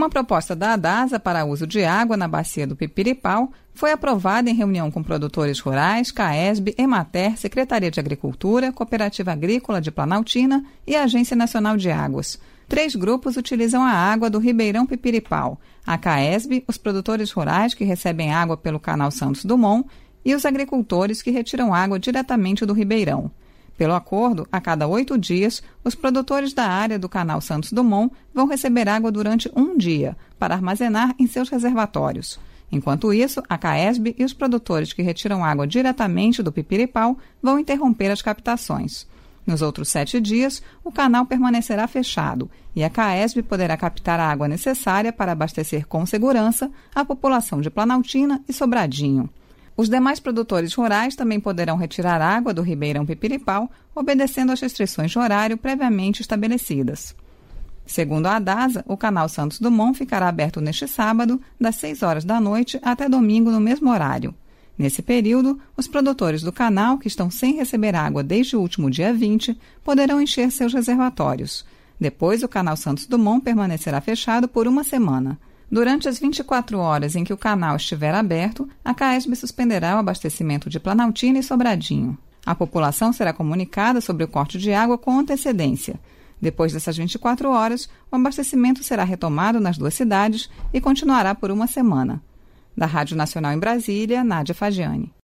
Uma proposta da ADASA para uso de água na bacia do Pipiripau foi aprovada em reunião com produtores rurais, CAESB, Emater, Secretaria de Agricultura, Cooperativa Agrícola de Planaltina e Agência Nacional de Águas. 3 grupos utilizam a água do Ribeirão Pipiripau: a CAESB, os produtores rurais que recebem água pelo Canal Santos Dumont e os agricultores que retiram água diretamente do Ribeirão. Pelo acordo, a cada 8 dias, os produtores da área do Canal Santos Dumont vão receber água durante um dia, para armazenar em seus reservatórios. Enquanto isso, a CAESB e os produtores que retiram água diretamente do Pipiripau vão interromper as captações. Nos outros 7 dias, o canal permanecerá fechado e a CAESB poderá captar a água necessária para abastecer com segurança a população de Planaltina e Sobradinho. Os demais produtores rurais também poderão retirar água do Ribeirão Pipiripau, obedecendo às restrições de horário previamente estabelecidas. Segundo a ADASA, o Canal Santos Dumont ficará aberto neste sábado, das 6 horas da noite até domingo no mesmo horário. Nesse período, os produtores do canal, que estão sem receber água desde o último dia 20, poderão encher seus reservatórios. Depois, o Canal Santos Dumont permanecerá fechado por uma semana. Durante as 24 horas em que o canal estiver aberto, a CAESB suspenderá o abastecimento de Planaltina e Sobradinho. A população será comunicada sobre o corte de água com antecedência. Depois dessas 24 horas, o abastecimento será retomado nas 2 cidades e continuará por uma semana. Da Rádio Nacional em Brasília, Nádia Fagiani.